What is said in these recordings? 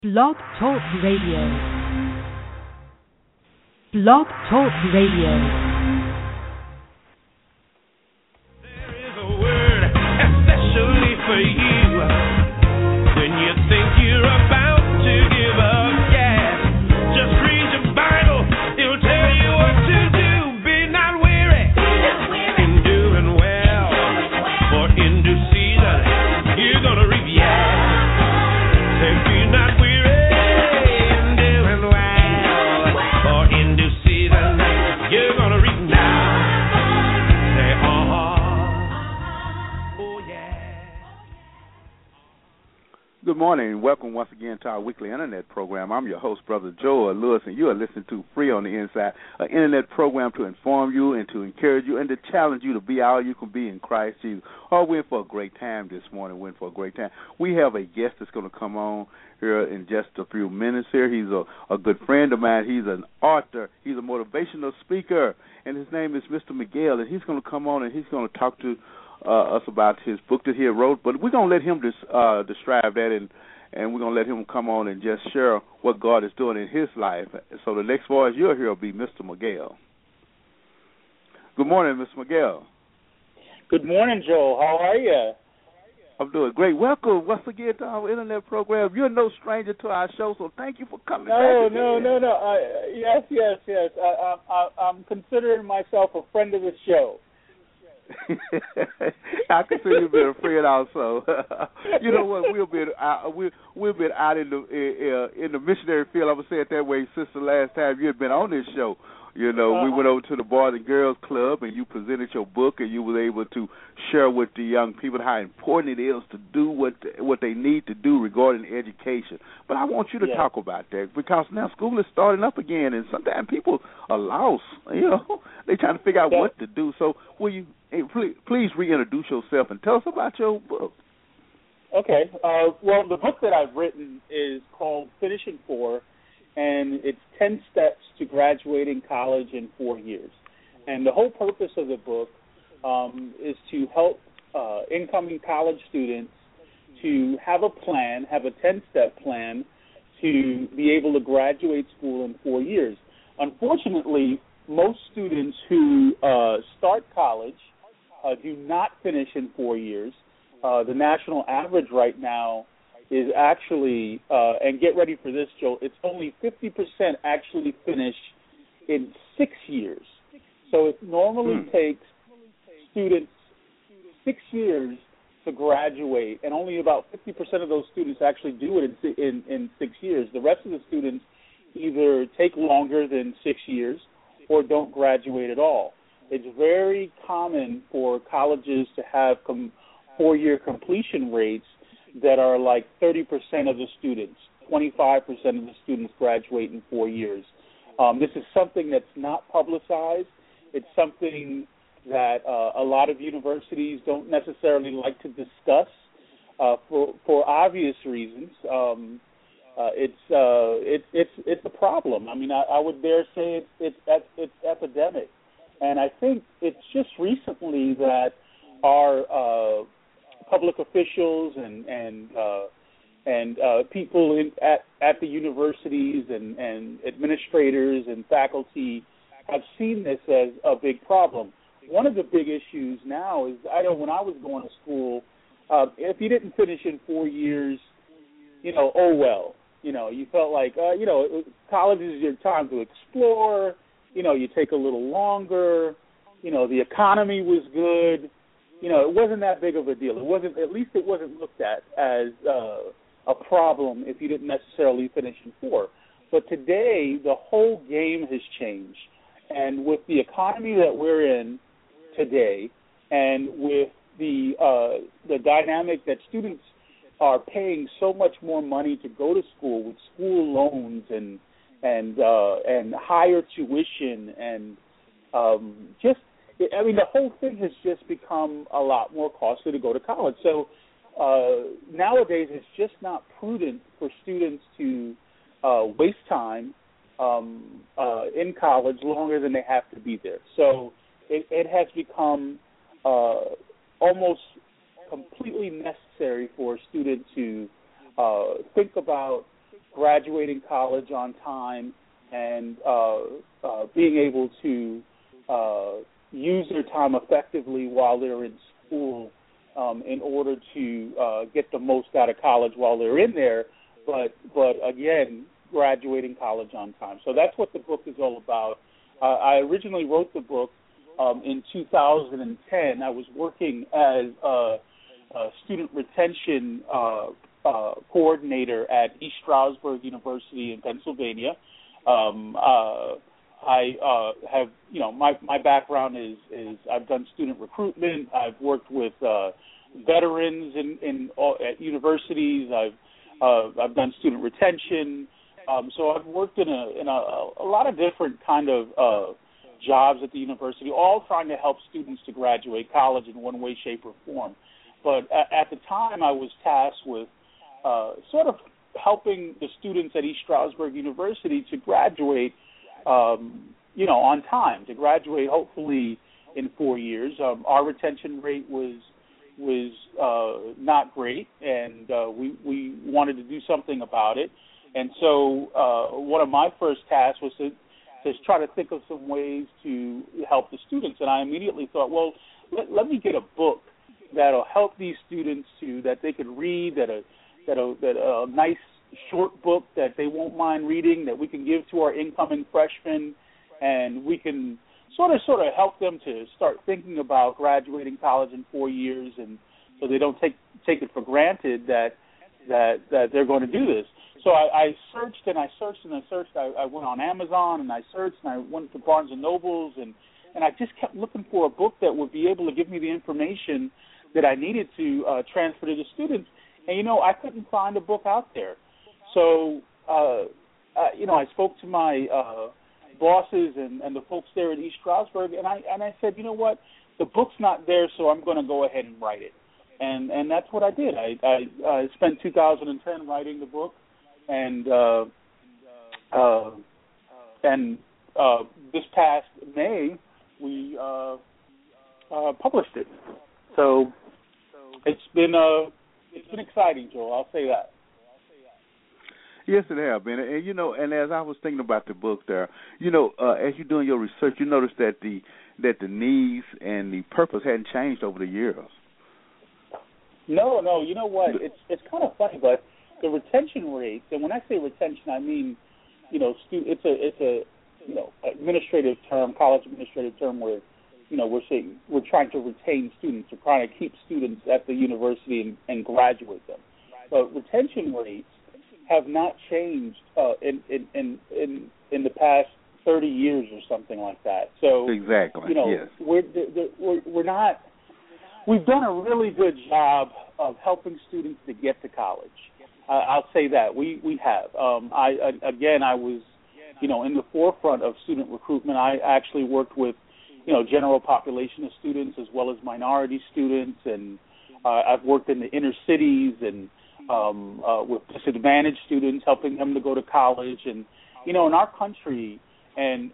Blog Talk Radio. Blog Talk Radio. There is a word especially for you when you think you're about to give up. Yeah, just read your Bible. It'll tell you what to do. Be not weary in doing well, for in due season you're gonna reap. Yeah, say be not weary in doing well, for in due season you're gonna reap now. Say oh yeah. Good morning and welcome once again to our weekly internet program. I'm your host, Brother Joel Lewis, and you are listening to Free on the Inside, an internet program to inform you and to encourage you and to challenge you to be all you can be in Christ Jesus. Oh, we're in for a great time this morning. We're in for a great time. We have a guest that's going to come on here in just a few minutes here. He's a good friend of mine. He's an author. He's a motivational speaker, and his name is Mr. Miguel, and he's going to come on and he's going to talk to us about his book that he wrote, but we're going to let him describe that, and we're going to let him come on and just share what God is doing in his life. So the next voice you'll hear will be Mr. Miguel. Good morning, Mr. Miguel. Good morning, Joel. How are you? I'm doing great. Welcome once again to our internet program. You're no stranger to our show, so thank you for coming back again. No. Yes. I'm considering myself a friend of the show. I consider you being a friend also. You know what? We've been out in the missionary field. I'm gonna say it that way since the last time you had been on this show. You know, we went over to the Boys and Girls Club, and you presented your book, and you were able to share with the young people how important it is to do what they need to do regarding education. But I want you to talk about that, because now school is starting up again, and sometimes people are lost. You know, they're trying to figure out what to do. So will you please reintroduce yourself and tell us about your book? Okay. Well, the book that I've written is called Finishing 4, and it's 10 steps to graduating college in 4 years. And the whole purpose of the book is to help incoming college students to have a plan, have a 10-step plan to be able to graduate school in 4 years. Unfortunately, most students who start college do not finish in 4 years. The national average right now is actually, and get ready for this, Joe, it's only 50% actually finish in 6 years. So it normally takes students 6 years to graduate, and only about 50% of those students actually do it in 6 years. The rest of the students either take longer than 6 years or don't graduate at all. It's very common for colleges to have 4-year completion rates that are like 30% of the students, 25% of the students graduate in 4 years. This is something that's not publicized. It's something that a lot of universities don't necessarily like to discuss for obvious reasons. It's a problem. I mean, I would dare say it's epidemic, and I think it's just recently that our public officials and people at the universities and administrators and faculty have seen this as a big problem. One of the big issues now is, I know when I was going to school, if you didn't finish in 4 years, you know, oh well. You know, you felt like, college is your time to explore. You know, you take a little longer. You know, the economy was good. You know, it wasn't that big of a deal. At least it wasn't looked at as a problem if you didn't necessarily finish in 4. But today, the whole game has changed. And with the economy that we're in today, and with the dynamic that students are paying so much more money to go to school with school loans and higher tuition and the whole thing has just become a lot more costly to go to college. So nowadays it's just not prudent for students to waste time in college longer than they have to be there. So it has become almost completely necessary for a student to think about graduating college on time and being able to use their time effectively while they're in school in order to get the most out of college while they're in there, but again, graduating college on time. So that's what the book is all about. I originally wrote the book in 2010. I was working as a student retention coordinator at East Stroudsburg University in Pennsylvania. I have, my background is I've done student recruitment. I've worked with veterans at universities. I've done student retention. So I've worked in a lot of different kind of jobs at the university, all trying to help students to graduate college in one way, shape, or form. But at the time, I was tasked with sort of helping the students at East Stroudsburg University to graduate, on time, to graduate hopefully in 4 years. Our retention rate was not great, and we wanted to do something about it. And so one of my first tasks was to try to think of some ways to help the students. And I immediately thought, well, let me get a book that'll help these students that they could read, that a nice short book that they won't mind reading, that we can give to our incoming freshmen, and we can sort of help them to start thinking about graduating college in 4 years, and so they don't take it for granted that they're going to do this. So I searched and I searched and I searched. I went on Amazon and I searched, and I went to Barnes and Nobles, and I just kept looking for a book that would be able to give me the information that I needed to transfer to the students. And, I couldn't find a book out there. So, I spoke to my bosses and the folks there at East Stroudsburg, and I said, you know what, the book's not there, so I'm going to go ahead and write it. And that's what I did. I spent 2010 writing the book, and this past May we published it. So it's been exciting, Joel. I'll say that. Yes, it has been, and as I was thinking about the book there, as you're doing your research, you notice that the needs and the purpose hadn't changed over the years. No, you know what? It's kind of funny, but the retention rates, and when I say retention, I mean, it's a administrative term, college administrative term, where we're saying we're trying to retain students, we're trying to keep students at the university and graduate them. But retention rates have not changed in the past 30 years or something like that. So exactly, yes, we're not. We've done a really good job of helping students to get to college. I'll say that we have. I was in the forefront of student recruitment. I actually worked with general population of students as well as minority students, and I've worked in the inner cities and with disadvantaged students, helping them to go to college. And in our country and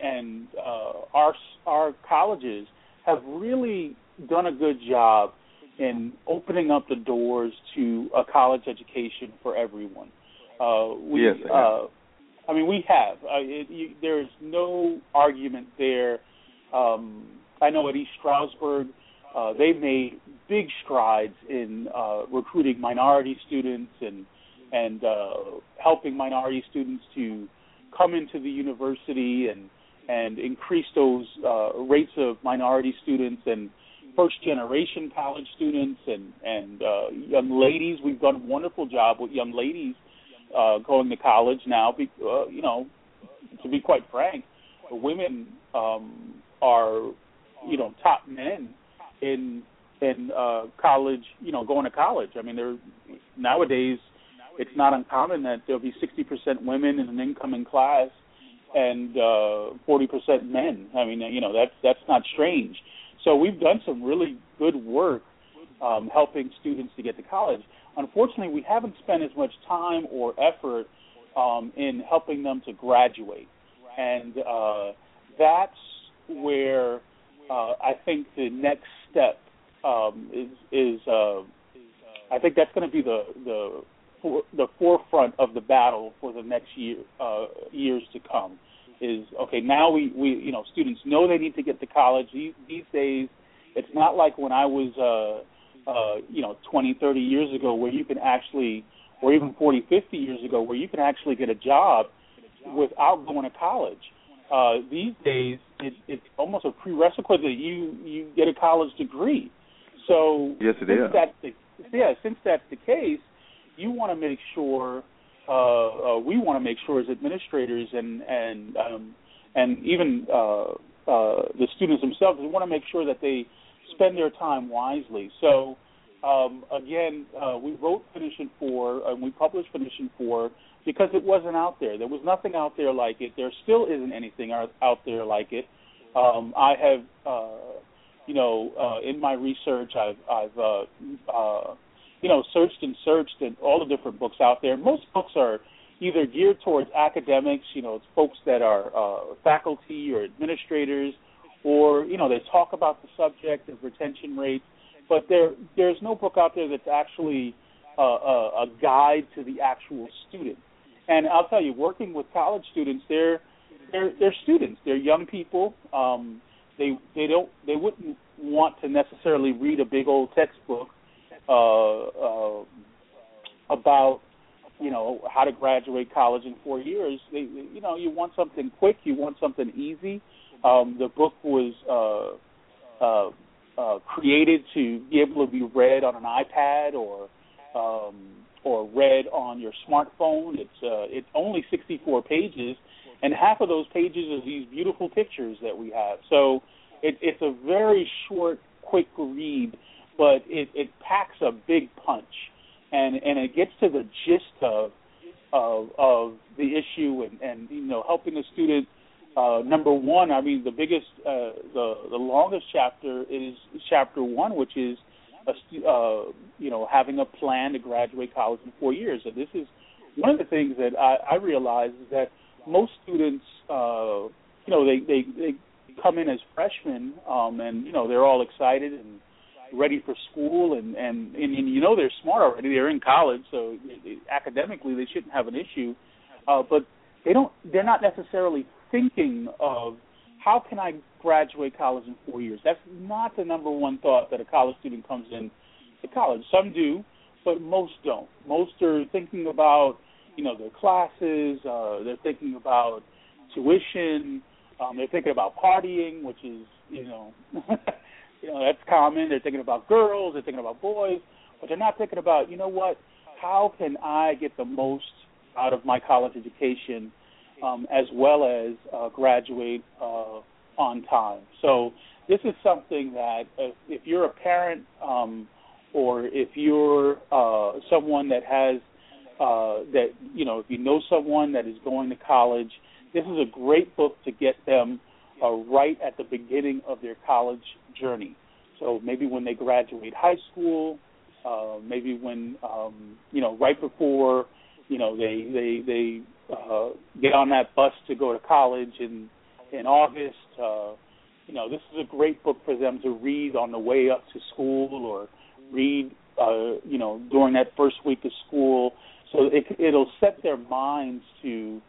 our colleges have really done a good job in opening up the doors to a college education for everyone. We have. There's no argument there. I know at East Stroudsburg, they've made big strides in recruiting minority students and helping minority students to come into the university and increase those rates of minority students and first-generation college students and young ladies. We've done a wonderful job with young ladies going to college now. To be quite frank, the women are top men in college. Going to college. I mean, nowadays it's not uncommon that there'll be 60% women in an incoming class and 40% men. I mean, that's not strange. So we've done some really good work helping students to get to college. Unfortunately, we haven't spent as much time or effort in helping them to graduate. And that's where I think the next step is I think that's going to be the forefront of the battle for the next years to come. Is okay. Now we students know they need to get to college. These days, it's not like when I was 20, 30 years ago, where you can actually, or even 40, 50 years ago, where you can actually get a job without going to college. These days, it's almost a prerequisite that you get a college degree. So yes, it is. Since that's the case, you want to make sure. We want to make sure as administrators and even the students themselves, we want to make sure that they spend their time wisely. So again, we wrote Finish in 4 and we published Finish in 4 because it wasn't out there. There was nothing out there like it. There still isn't anything out there like it. I have, in my research, I've searched and all the different books out there. Most books are either geared towards academics, it's folks that are faculty or administrators, or, they talk about the subject of retention rates, but there's no book out there that's actually a guide to the actual student. And I'll tell you, working with college students, they're students. They're young people. They wouldn't want to necessarily read a big old textbook about how to graduate college in 4 years. You want something quick. You want something easy. The book was created to be able to be read on an iPad or read on your smartphone. It's only 64 pages, and half of those pages are these beautiful pictures that we have. So it's a very short, quick read, but it packs a big punch, and it gets to the gist of the issue and helping the student. Number one, I mean, the biggest, the longest chapter is chapter 1, which is having a plan to graduate college in 4 years. And this is one of the things that I realize is that most students, they come in as freshmen, and they're all excited and ready for school, and they're smart already. They're in college, so academically they shouldn't have an issue. But they're not necessarily thinking of how can I graduate college in 4 years. That's not the number one thought that a college student comes in to college. Some do, but most don't. Most are thinking about their classes. They're thinking about tuition. They're thinking about partying, which is that's common. They're thinking about girls. They're thinking about boys, but they're not thinking about how can I get the most out of my college education, as well as graduate on time. So this is something that if you're a parent or if you're someone that has if you know someone that is going to college, this is a great book to get them right at the beginning of their college journey. So maybe when they graduate high school, maybe when right before they get on that bus to go to college in August. This is a great book for them to read on the way up to school, or read during that first week of school. So it'll set their minds to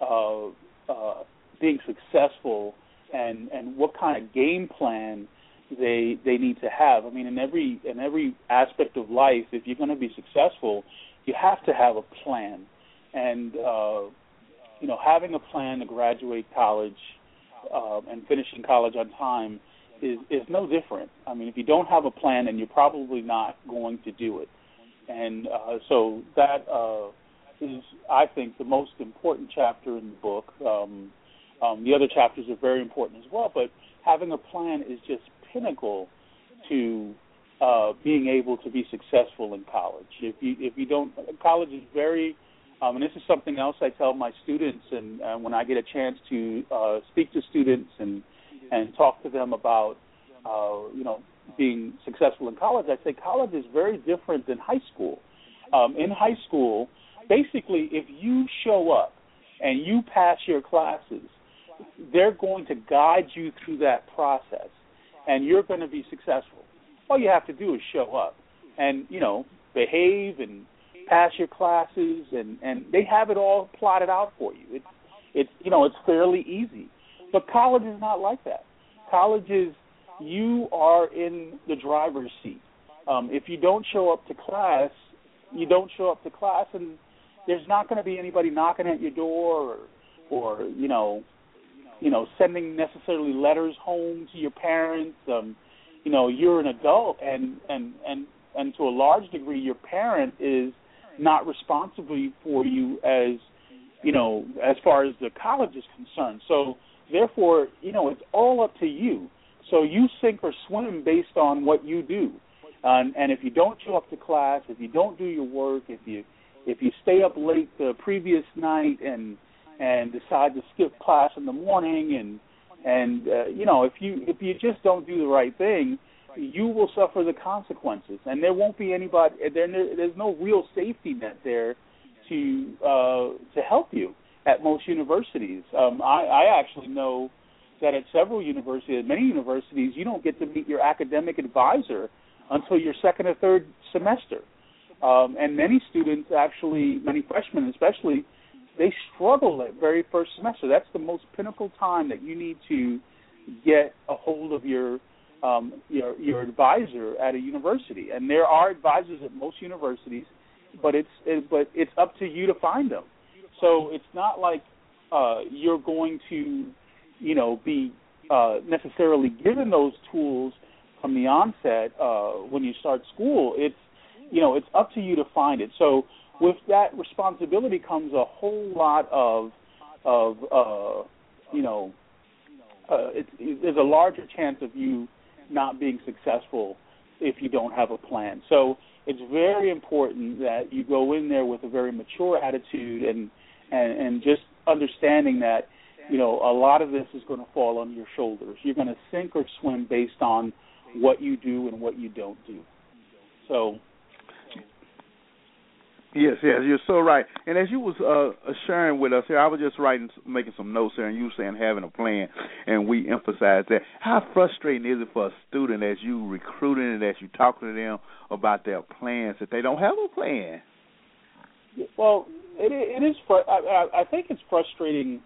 being successful and what kind of game plan they need to have. I mean, in every aspect of life, if you're going to be successful, you have to have a plan. And having a plan to graduate college and finishing college on time is no different. I mean, if you don't have a plan, then you're probably not going to do it. And so that is, I think, the most important chapter in the book. The other chapters are very important as well, but having a plan is just pinnacle to being able to be successful in college. If you don't, college is very, and this is something else I tell my students, and when I get a chance to speak to students and talk to them about, being successful in college, I say college is very different than high school. In high school, basically, if you show up and you pass your classes, they're going to guide you through that process, and you're going to be successful. All you have to do is show up and, behave and, pass your classes, and they have it all plotted out for you. It's fairly easy. But college is not like that. College is you are in the driver's seat. If you don't show up to class, you don't show up to class, and there's not going to be anybody knocking at your door or sending necessarily letters home to your parents. You're an adult, and to a large degree, your parent is not responsible for you as far as the college is concerned. So therefore, it's all up to you. So you sink or swim based on what you do. And if you don't show up to class, if you don't do your work, if you stay up late the previous night and decide to skip class in the morning, and if you just don't do the right thing, you will suffer the consequences. And there won't be anybody. There's no real safety net there to help you at most universities. I actually know that at many universities, you don't get to meet your academic advisor until your second or third semester. And many students actually, many freshmen especially, they struggle that very first semester. That's the most pinnacle time that you need to get a hold of your advisor at a university. And there are advisors at most universities, but it's up to you to find them. So it's not like you're going to be necessarily given those tools from the onset when you start school. It's up to you to find it. So with that responsibility comes a whole lot there's a larger chance of you not being successful if you don't have a plan. So it's very important that you go in there with a very mature attitude and just understanding that a lot of this is going to fall on your shoulders. You're going to sink or swim based on what you do and what you don't do. So, yes, you're so right. And as you was sharing with us here, I was just making some notes here, and you saying having a plan, and we emphasize that. How frustrating is it for a student as you recruiting and as you talking to them about their plans that they don't have a plan? Well, it is. I think it's frustrating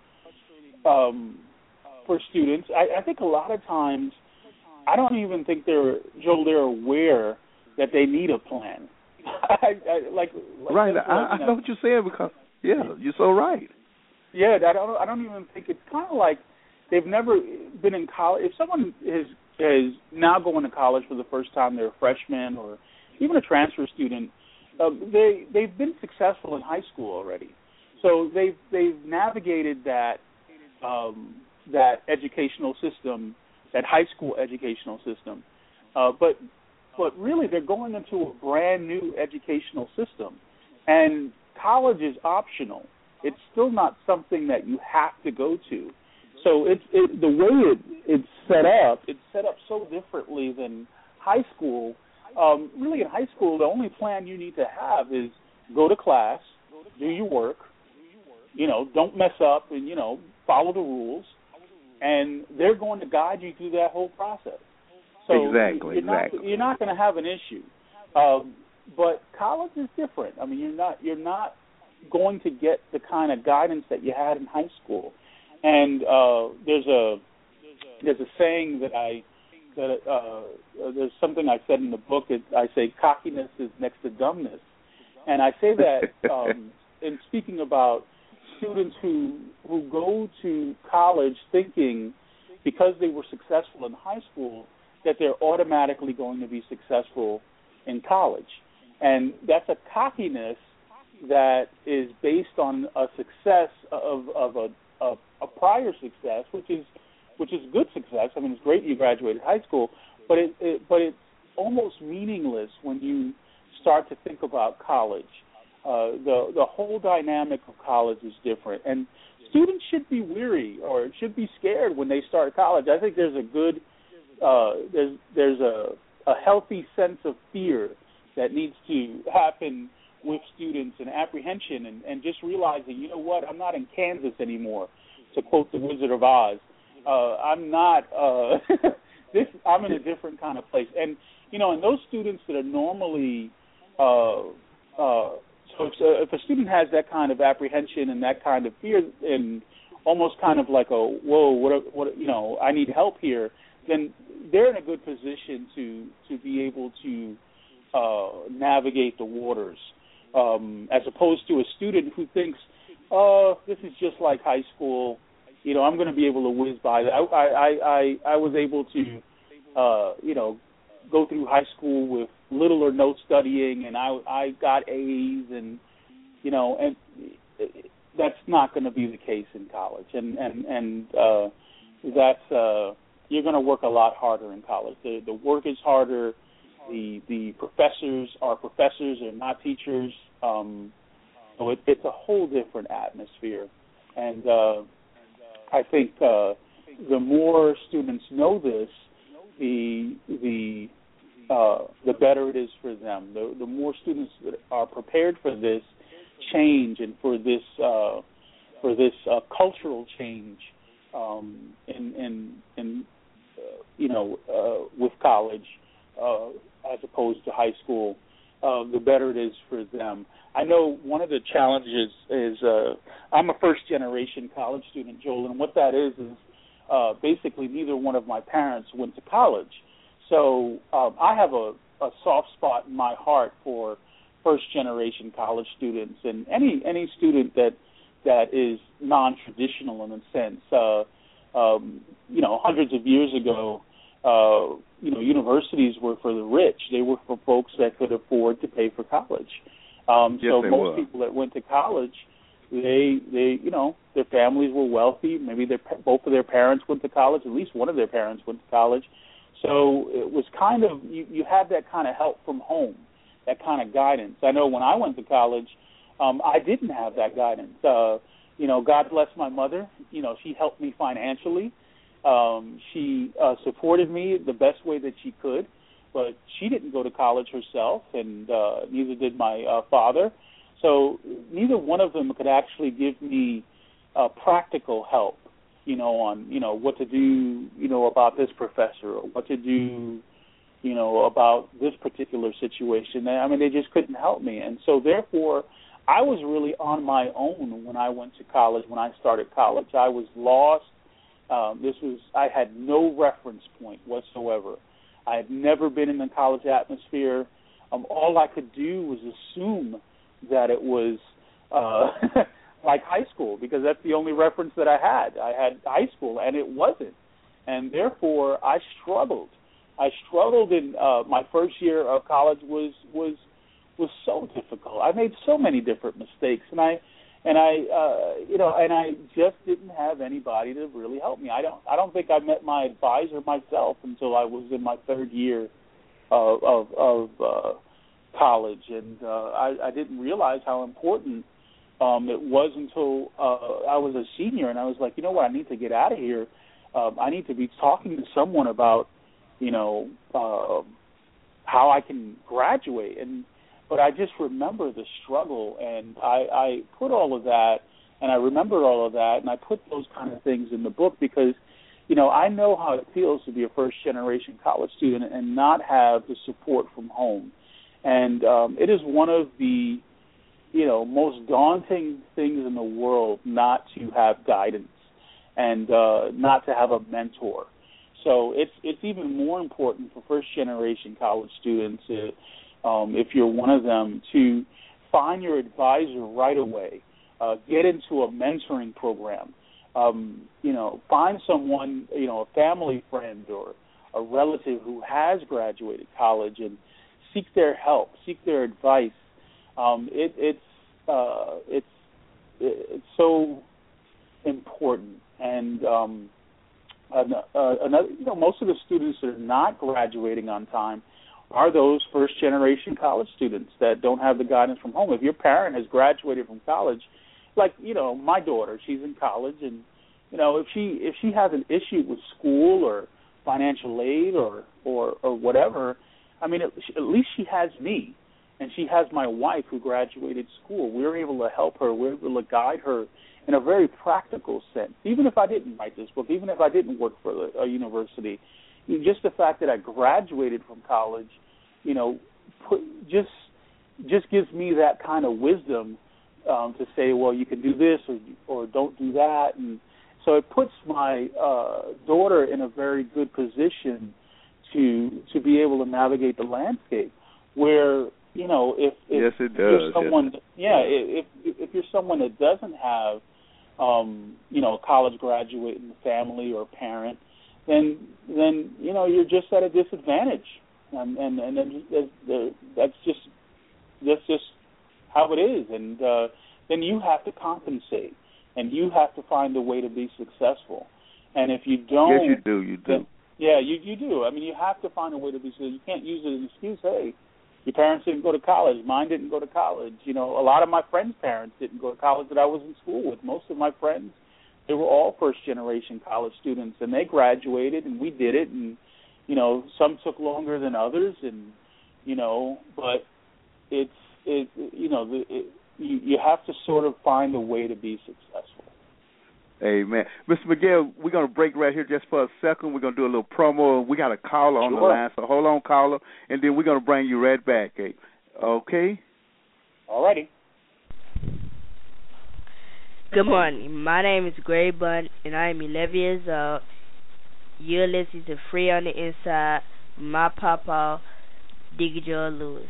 for students. I think a lot of times, I don't even think they're aware that they need a plan. I know what you're saying because you're so right. Yeah, I don't even think it's kind of like they've never been in college. If someone is now going to college for the first time, they're a freshman or even a transfer student, they've been successful in high school already. So they've navigated that educational system, that high school educational system, but really they're going into a brand new educational system, and college is optional. It's still not something that you have to go to. So the way it's set up so differently than high school. Really in high school, the only plan you need to have is go to class, do your work, don't mess up, and follow the rules, and they're going to guide you through that whole process. So exactly. You're not going to have an issue. But college is different. I mean, you're not going to get the kind of guidance that you had in high school. And there's a saying there's something I said in the book. I say cockiness is next to dumbness, and I say that in speaking about students who go to college thinking because they were successful in high school that they're automatically going to be successful in college. And that's a cockiness that is based on a success of a prior success, which is good success. I mean, it's great you graduated high school, but it's almost meaningless when you start to think about college. The whole dynamic of college is different, and students should be weary or should be scared when they start college. I think there's a good there's a healthy sense of fear that needs to happen with students and apprehension and just realizing, you know what, I'm not in Kansas anymore, to quote the Wizard of Oz. I'm not I'm in a different kind of place. And and those students that are normally So if a student has that kind of apprehension and that kind of fear, and almost kind of like a whoa, what I need help here, then they're in a good position to be able to navigate the waters, as opposed to a student who thinks, oh, this is just like high school. I'm going to be able to whiz by that. I was able to, go through high school with little or no studying, and I got A's, and that's not going to be the case in college, and that's you're going to work a lot harder in college. The work is harder. The professors are professors and not teachers. So it's a whole different atmosphere, and I think the more students know this, the better it is for them. The more students that are prepared for this change and for this cultural change with college as opposed to high school, the better it is for them. I know one of the challenges is I'm a first-generation college student, Joel, and what that is basically neither one of my parents went to college. So I have a soft spot in my heart for first-generation college students and any student that is non-traditional in a sense. Hundreds of years ago, universities were for the rich. They were for folks that could afford to pay for college. So most people that went to college, they their families were wealthy. Maybe both of their parents went to college. At least one of their parents went to college. So it was kind of you had that kind of help from home, that kind of guidance. I know when I went to college, I didn't have that guidance. God bless my mother. She helped me financially. She supported me the best way that she could, but she didn't go to college herself, and neither did my father. So neither one of them could actually give me practical help, on, what to do, about this professor, or what to do, about this particular situation. I mean, they just couldn't help me. And so therefore, I was really on my own when I went to college, when I started college. I was lost. I had no reference point whatsoever. I had never been in the college atmosphere. All I could do was assume that it was like high school, because that's the only reference that I had. I had high school, and it wasn't. And therefore, I struggled. In my first year of college was so difficult. I made so many different mistakes, and I just didn't have anybody to really help me. I don't think I met my advisor myself until I was in my third year of college, and I didn't realize how important it was until I was a senior, and I was like, I need to get out of here. I need to be talking to someone about, how I can graduate. But I just remember the struggle, and I put all of that, and I remember all of that, and I put those kind of things in the book because, I know how it feels to be a first-generation college student and not have the support from home. And it is one of the, most daunting things in the world not to have guidance and not to have a mentor. So it's even more important for first-generation college students, if you're one of them, to find your advisor right away. Get into a mentoring program. Find someone, a family friend or a relative who has graduated college and seek their help, seek their advice. It's so important. And another, most of the students that are not graduating on time are those first-generation college students that don't have the guidance from home. If your parent has graduated from college, like, my daughter, she's in college, and, if she has an issue with school or financial aid or whatever, I mean, at least she has me, and she has my wife who graduated school. We're able to help her. We're able to guide her in a very practical sense. Even if I didn't write this book, even if I didn't work for a university, just the fact that I graduated from college, just gives me that kind of wisdom to say, well, you can do this or don't do that. And so it puts my daughter in a very good position to be able to navigate the landscape where, if yes, it does. You're someone, if you're someone that doesn't have, a college graduate in the family or parent, then you're just at a disadvantage, and that's just how it is, and then you have to compensate, and you have to find a way to be successful, and if you don't, yes, you do. Then, yeah, you do. I mean, you have to find a way to be successful. You can't use it as an excuse. Hey, your parents didn't go to college. Mine didn't go to college. A lot of my friends' parents didn't go to college that I was in school with. Most of my friends, they were all first-generation college students, and they graduated, and we did it, and, some took longer than others, and, but you have to sort of find a way to be successful. Amen. Mr. Miguel, we're going to break right here just for a second. We're going to do a little promo. We got a caller on the line, so hold on, caller, and then we're going to bring you right back. Okay? All righty. Good morning. My name is Gray Bunn, and I am 11 years old. You're listening to Free on the Inside, my papa, Diggy Joe Lewis.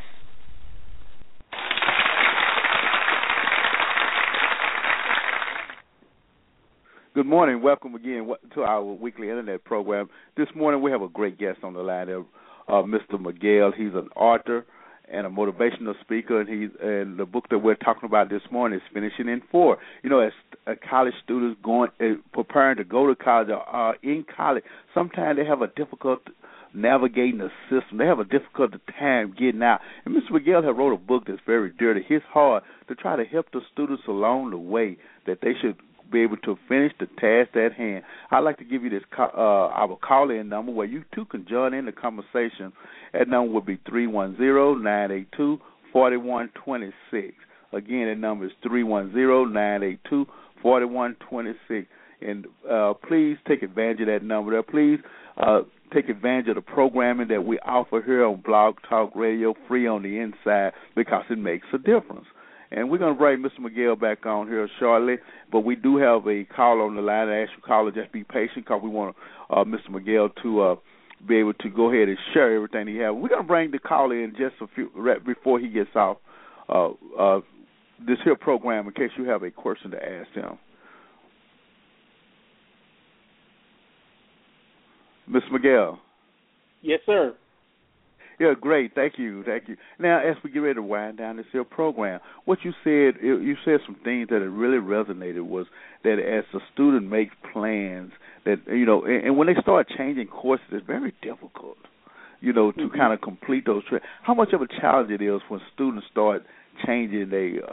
Good morning. Welcome again to our weekly internet program. This morning we have a great guest on the line, Mr. Miguel. He's an author and a motivational speaker, and the book that we're talking about this morning is Finishing in 4. As college students preparing to go to college or in college, sometimes they have a difficult navigating the system. They have a difficult time getting out. And Mr. Miguel has wrote a book that's very dear to his heart to try to help the students along the way that they should be able to finish the task at hand. I'd like to give you this our call-in number where you too can join in the conversation. That number would be 310-982-4126. Again, that number is 310-982-4126. And please take advantage of that number there. Please take advantage of the programming that we offer here on Blog Talk Radio, Free on the Inside, because it makes a difference. And we're going to bring Mr. Miguel back on here shortly, but we do have a caller on the line. I ask you, caller, just be patient because we want Mr. Miguel to be able to go ahead and share everything he has. We're going to bring the caller in just a few right before he gets off this here program in case you have a question to ask him. Mr. Miguel. Yes, sir. Yeah, great. Thank you. Now, as we get ready to wind down this here program, what you said some things that really resonated was that as a student makes plans, that, and when they start changing courses, it's very difficult, to kind of complete those trips. How much of a challenge it is when students start changing their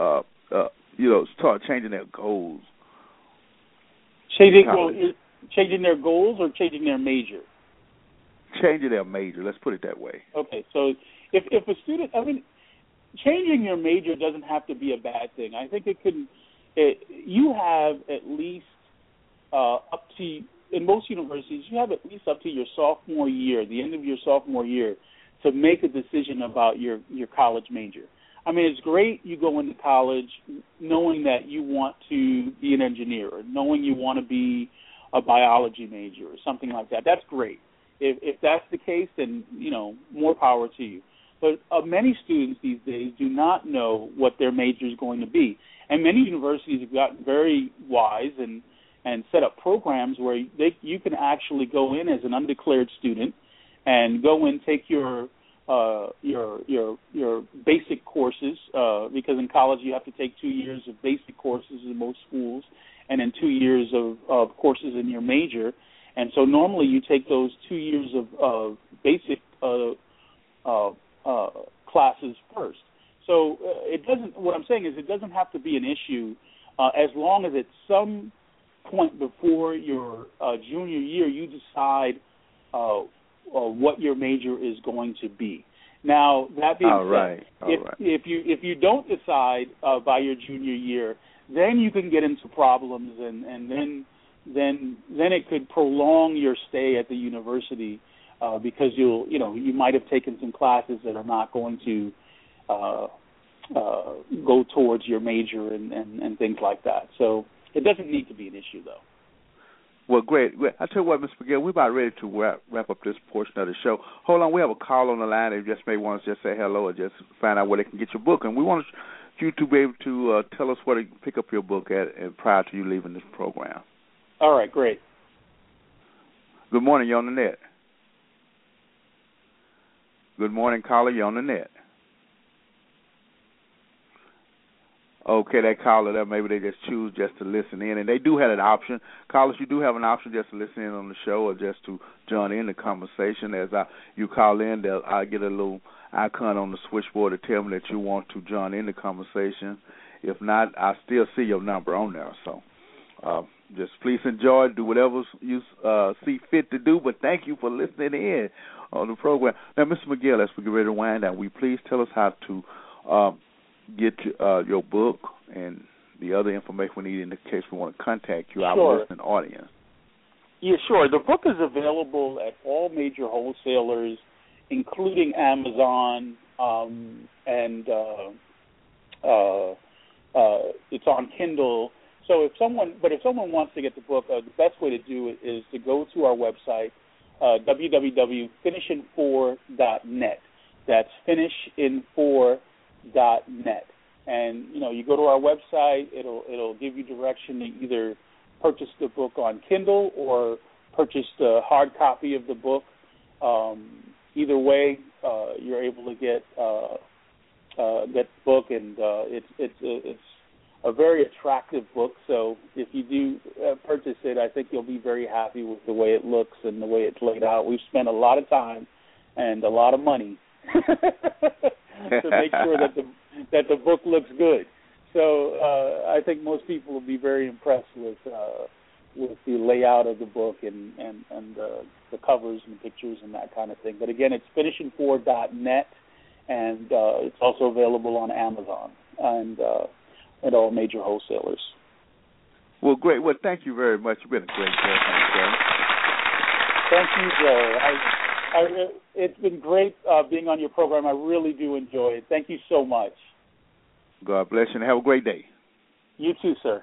goals? Changing their goals or changing their major? Changing their major. Let's put it that way. Okay, so if a student, changing your major doesn't have to be a bad thing. I think you have at least up to, in most universities, you have at least up to your sophomore year, the end of your sophomore year, to make a decision about your college major. It's great you go into college knowing that you want to be an engineer or knowing you want to be a biology major or something like that. That's great. If that's the case, then, more power to you. But many students these days do not know what their major is going to be. And many universities have gotten very wise and set up programs where you can actually go in as an undeclared student and go in, take your basic courses, because in college you have to take 2 years of basic courses in most schools and then 2 years of courses in your major. And so normally you take those 2 years of basic classes first. So what I'm saying is it doesn't have to be an issue as long as at some point before your junior year you decide what your major is going to be. Now, that being said, if you don't decide by your junior year, then you can get into problems, and then it could prolong your stay at the university because you might have taken some classes that are not going to go towards your major and things like that. So it doesn't need to be an issue, though. Well, great. I tell you what, Mr. McGill, we're about ready to wrap up this portion of the show. Hold on, we have a call on the line. They just may want to just say hello or just find out where they can get your book. And we want you to be able to tell us where to pick up your book at and prior to you leaving this program. All right, great. Good morning, you're on the net. Good morning, caller, you're on the net. Okay, that caller there, maybe they just choose just to listen in. And they do have an option. Callers, you do have an option just to listen in on the show or just to join in the conversation. As you call in, I get a little icon on the switchboard to tell me that you want to join in the conversation. If not, I still see your number on there. So just please enjoy, do whatever you see fit to do. But thank you for listening in on the program. Now, Mr. McGill, as we get ready to wind down, will you please tell us how to get your book and the other information we need in the case we want to contact you, our listening audience? Yeah, sure. The book is available at all major wholesalers, including Amazon, and it's on Kindle. So if someone wants to get the book, the best way to do it is to go to our website, www.finishin4.net. That's finishin4.net. And you go to our website, it'll give you direction to either purchase the book on Kindle or purchase the hard copy of the book. Either way, you're able to get the book, and it's a very attractive book. So if you do purchase it, I think you'll be very happy with the way it looks and the way it's laid out. We've spent a lot of time and a lot of money to make sure that the book looks good. So I think most people will be very impressed with the layout of the book and the covers and pictures and that kind of thing. But again, it's finishin4.net, and it's also available on Amazon and at all major wholesalers. Well, great. Well, thank you very much. You've been a great guest on the show. Thank you, Joe. It's been great being on your program. I really do enjoy it. Thank you so much. God bless you, and have a great day. You too, sir.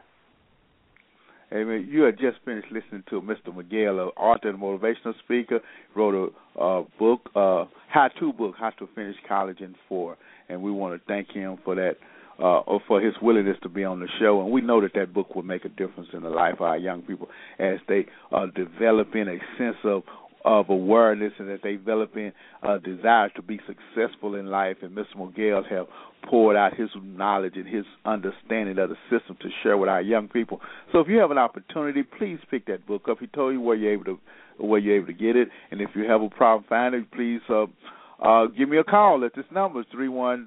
Amen. You had just finished listening to Mr. McGill, an author and motivational speaker. Wrote a book, how-to book, How to Finish College in 4. And we want to thank him for that, for his willingness to be on the show. And we know that book will make a difference in the life of our young people as they are developing a sense of awareness, and that they developing a desire to be successful in life. And Mr. McGill have poured out his knowledge and his understanding of the system to share with our young people. So if you have an opportunity, please pick that book up. He told you where you're able to get it. And if you have a problem finding it, please give me a call at this number. It's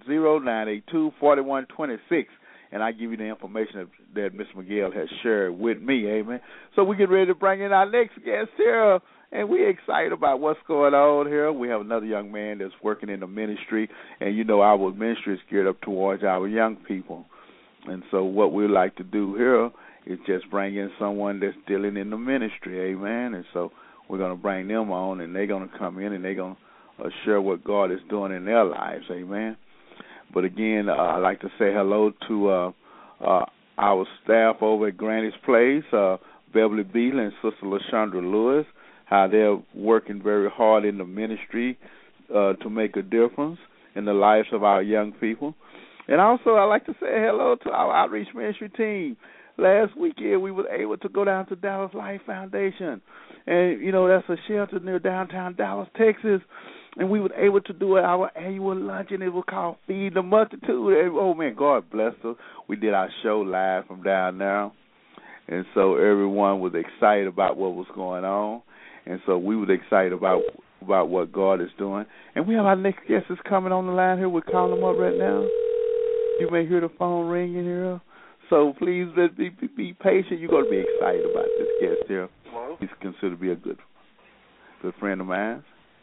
310-982-4126. And I give you the information that Mr. McGill has shared with me. Amen. So we get ready to bring in our next guest here. And we're excited about what's going on here. We have another young man that's working in the ministry. And, our ministry is geared up towards our young people. And so what we like to do here is just bring in someone that's dealing in the ministry. Amen. And so we're going to bring them on, and they're going to come in, and they're going to share what God is doing in their lives. Amen. But, again, I'd like to say hello to our staff over at Granny's Place, Beverly Beal and Sister LaShondra Lewis, how they're working very hard in the ministry to make a difference in the lives of our young people. And also, I'd like to say hello to our outreach ministry team. Last weekend, we were able to go down to Dallas Life Foundation. And, that's a shelter near downtown Dallas, Texas. And we were able to do our annual luncheon. It was called Feed the Multitude. And, oh, man, God bless us. We did our show live from down there. And so everyone was excited about what was going on. And so we were excited about what God is doing. And we have our next guest is coming on the line here. We're calling him up right now. You may hear the phone ringing here. So please be patient. You're going to be excited about this guest here. Hello? He's considered to be a good friend of mine.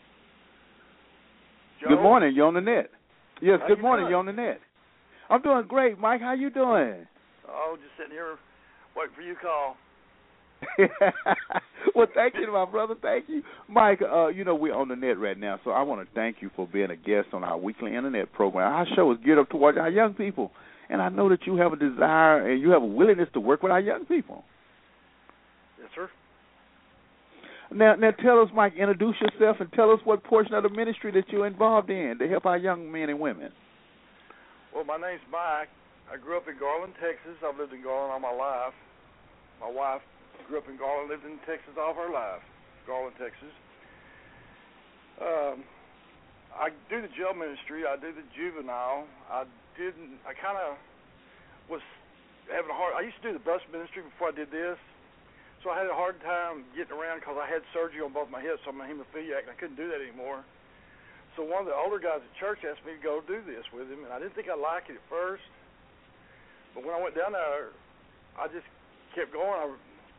Joe? Good morning. You're on the net. Yes, How good you morning. doing? You're on the net. I'm doing great, Mike. How you doing? Oh, just sitting here waiting for you to call. Well, thank you, my brother. Thank you, Mike. We're on the net right now, so I want to thank you for being a guest on our weekly internet program. Our show is geared up towards our young people, and I know that you have a desire and you have a willingness to work with our young people. Yes, sir. Now, tell us, Mike. Introduce yourself and tell us what portion of the ministry that you're involved in to help our young men and women. Well, my name's Mike. I grew up in Garland, Texas. I've lived in Garland all my life. My wife grew up in Garland, lived in Texas all her life, Garland, Texas. I do the jail ministry. I do the juvenile. I kind of was having a hard. I used to do the bus ministry before I did this, so I had a hard time getting around because I had surgery on both my hips. I'm a hemophiliac, and I couldn't do that anymore. So one of the older guys at church asked me to go do this with him, and I didn't think I'd like it at first. But when I went down there, I just kept going.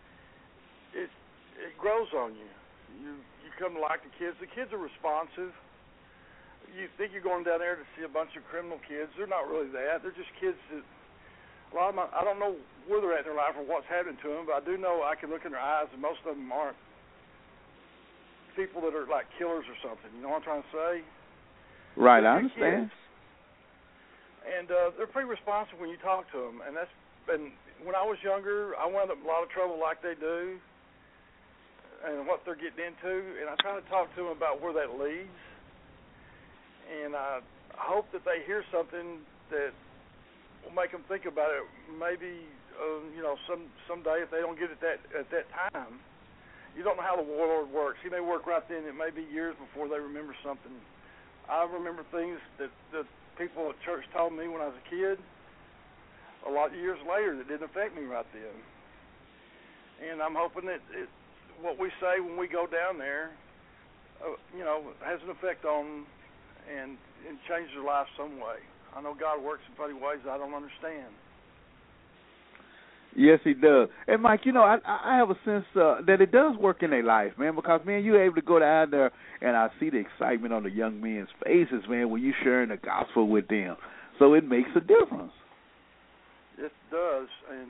It grows on you. You come to like the kids. The kids are responsive. You think you're going down there to see a bunch of criminal kids. They're not really that. They're just kids that a lot of them, I don't know where they're at in their life or what's happening to them, but I do know I can look in their eyes, and most of them aren't people that are like killers or something. You know what I'm trying to say? Right, I understand. Kids. And they're pretty responsive when you talk to them. And when I was younger, I wound up in a lot of trouble like they do and what they're getting into. And I try to talk to them about where that leads. And I hope that they hear something that will make them think about it. Maybe, someday if they don't get it at that time. You don't know how the warlord works. He may work right then. It may be years before they remember something. I remember things that people at church told me when I was a kid a lot of years later that didn't affect me right then. And I'm hoping that what we say when we go down there, has an effect on them and changes their life some way. I know God works in funny ways I don't understand. Yes, he does. And, Mike, I have a sense that it does work in their life, man, because, man, you're able to go down there and I see the excitement on the young men's faces, man, when you're sharing the gospel with them. So it makes a difference. It does. And,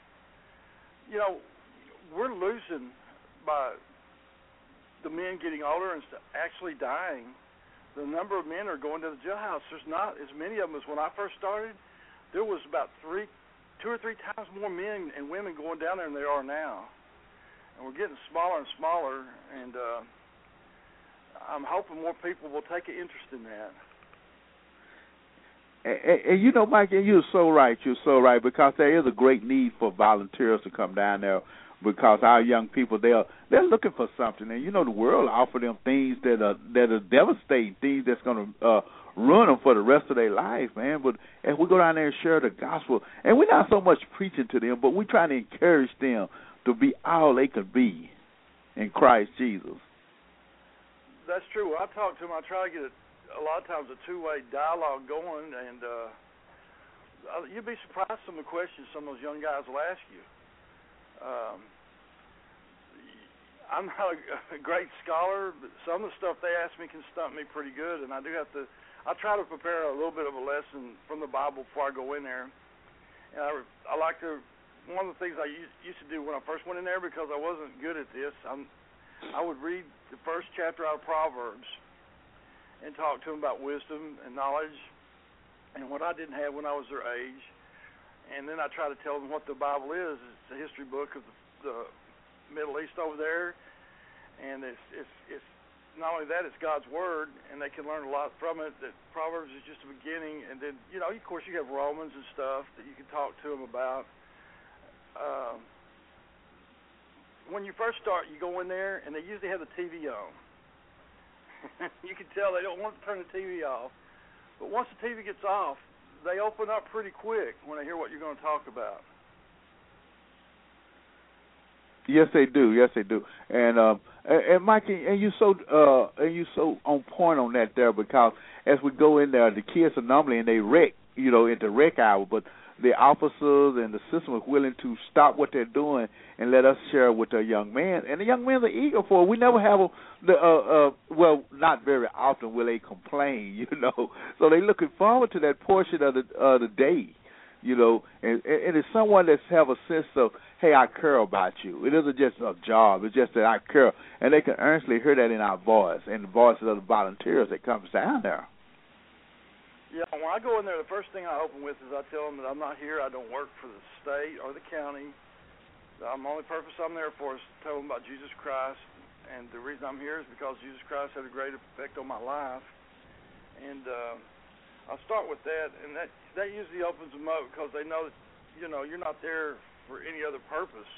we're losing by the men getting older and actually dying. The number of men are going to the jailhouse. There's not as many of them as when I first started. There was about 2 or 3 times more men and women going down there than there are now. And we're getting smaller and smaller, and I'm hoping more people will take an interest in that. And Mike, and you're so right. You're so right, because there is a great need for volunteers to come down there, because our young people, they're looking for something. And, the world offer them things that are devastating, things that's going to ruin them for the rest of their life, man. But as we go down there and share the gospel, and we're not so much preaching to them, but we're trying to encourage them to be all they can be in Christ Jesus. That's true. When I talk to them, I try to get a lot of times a two-way dialogue going, and you'd be surprised some of the questions some of those young guys will ask you. I'm not a great scholar, but some of the stuff they ask me can stump me pretty good, and I try to prepare a little bit of a lesson from the Bible before I go in there. And I like to, one of the things I used to do when I first went in there, because I wasn't good at this, I would read the first chapter out of Proverbs and talk to them about wisdom and knowledge and what I didn't have when I was their age. And then I try to tell them what the Bible is. It's a history book of the Middle East over there, and it's not only that, it's God's Word, and they can learn a lot from it. That Proverbs is just a beginning, and then, of course, you have Romans and stuff that you can talk to them about. When you first start, you go in there, and they usually have the TV on. You can tell they don't want to turn the TV off. But once the TV gets off, they open up pretty quick when they hear what you're going to talk about. Yes, they do. Yes, they do. And Mike, and you so on point on that there, because as we go in there, the kids are normally in they rec, into rec hour, but the officers and the system is willing to stop what they're doing and let us share with the young man. And the young men are eager for it. We never have not very often will they complain, So they're looking forward to that portion of the day you know, and it's someone that's have a sense of, hey, I care about you. It isn't just a job. It's just that I care. And they can earnestly hear that in our voice and the voices of the volunteers that comes down there. Yeah, when I go in there, the first thing I open with is I tell them that I'm not here. I don't work for the state or the county. The only purpose I'm there for is to tell them about Jesus Christ. And the reason I'm here is because Jesus Christ had a great effect on my life. And I'll start with that, and that usually opens them up because they know that, you know, you're not there for any other purpose.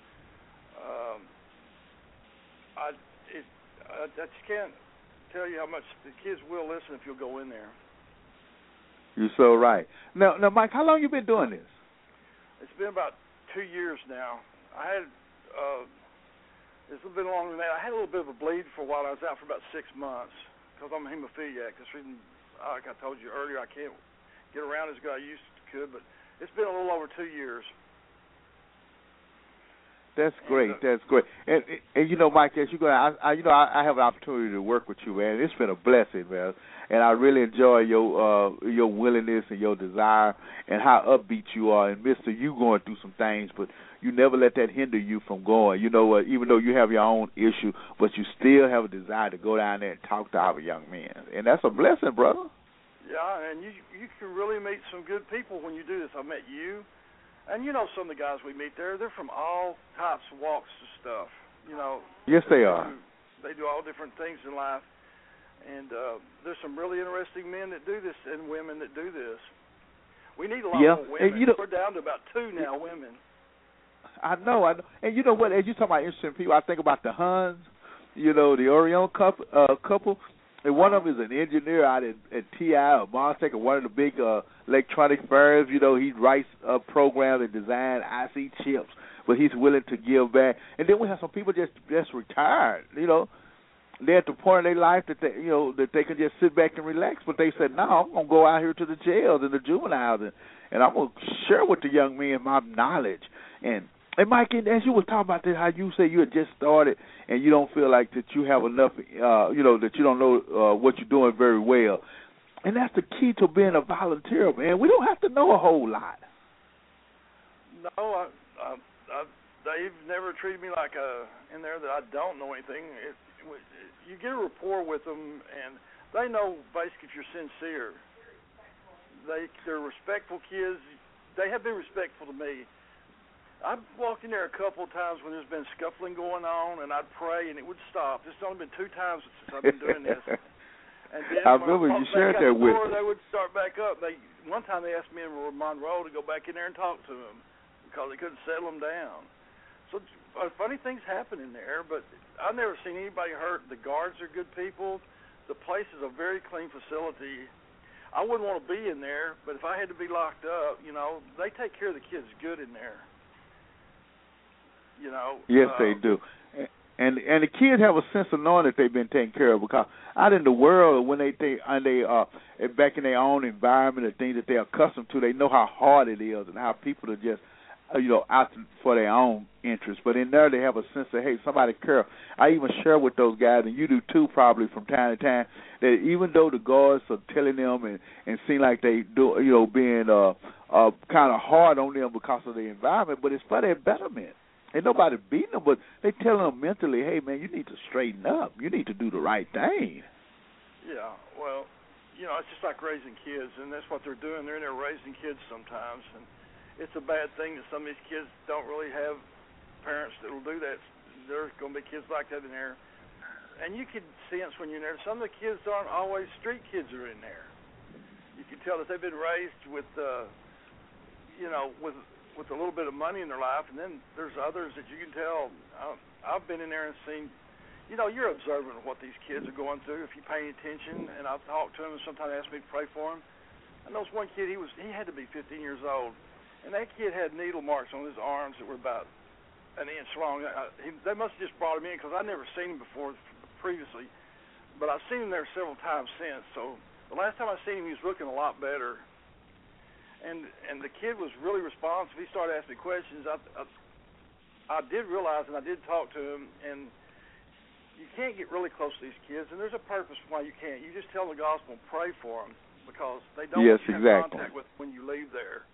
I just can't tell you how much the kids will listen if you'll go in there. You're so right. Now, Mike, how long you been doing this? It's been about 2 years now. I had it's been longer than that. I had a little bit of a bleed for a while. I was out for about 6 months because I'm a hemophiliac. That's reason, like I told you earlier, I can't get around as good as I used to, but it's been a little over 2 years. That's great. That's great. And you know, Mike, as you go, I have an opportunity to work with you, man. It's been a blessing, man. And I really enjoy your willingness and your desire and how upbeat you are. And Mister, you going through some things, but you never let that hinder you from going. You know, even though you have your own issue, but you still have a desire to go down there and talk to our young men, and that's a blessing, brother. Yeah, and you can really meet some good people when you do this. I met you. And you know some of the guys we meet there, they're from all types of walks of stuff. You know. Yes, they are. They do all different things in life. And there's some really interesting men that do this and women that do this. We need a lot more women. And we're down to about 2 now women. I know. And you know what? As you talk about interesting people, I think about the Huns, you know, the Orion couple. And one of them is an engineer out at TI or Monstech, or one of the big electronic firms. You know, he writes programs and design IC chips, but he's willing to give back. And then we have some people just retired. You know, they're at the point in their life that they can just sit back and relax. But they said, no, I'm gonna go out here to the jails and the juveniles, and I'm gonna share with the young men my knowledge. And Mike, as you were talking about this, how you say you had just started and you don't feel like that you have enough, that you don't know what you're doing very well. And that's the key to being a volunteer, man. We don't have to know a whole lot. No, they've never treated me like in there that I don't know anything. You get a rapport with them, and they know basically if you're sincere. They're respectful kids. They have been respectful to me. I've walked in there a couple of times when there's been scuffling going on, and I'd pray, and it would stop. It's only been 2 times since I've been doing this. And then I remember you shared that with me. They would start back up. One time they asked me in Monroe to go back in there and talk to them because they couldn't settle them down. So funny things happen in there, but I've never seen anybody hurt. The guards are good people. The place is a very clean facility. I wouldn't want to be in there, but if I had to be locked up, you know, they take care of the kids good in there. You know, yes, they do, and the kids have a sense of knowing that they've been taken care of, because out in the world, when they back in their own environment and things that they're accustomed to, they know how hard it is and how people are just out for their own interests. But in there, they have a sense of, hey, somebody care. I even share with those guys, and you do too, probably from time to time, that even though the guards are telling them and seem like they do, being kind of hard on them because of the environment, but it's for their betterment. Ain't nobody beating them, but they telling them mentally, hey, man, you need to straighten up. You need to do the right thing. Yeah, well, it's just like raising kids, and that's what they're doing. They're in there raising kids sometimes, and it's a bad thing that some of these kids don't really have parents that will do that. There's going to be kids like that in there. And you can sense when you're in there, some of the kids aren't always street kids are in there. You can tell that they've been raised with with a little bit of money in their life, and then there's others that you can tell. I've been in there and seen, you're observant of what these kids are going through if you pay attention, and I've talked to them and sometimes asked me to pray for them. I know this one kid, he had to be 15 years old, and that kid had needle marks on his arms that were about an inch long. They must have just brought him in because I'd never seen him before previously, but I've seen him there several times since. So the last time I seen him, he was looking a lot better. And the kid was really responsive. He started asking me questions. I did realize, and I did talk to him, and you can't get really close to these kids, and there's a purpose why you can't. You just tell them the gospel and pray for them because they don't want you to have contact with when you leave there.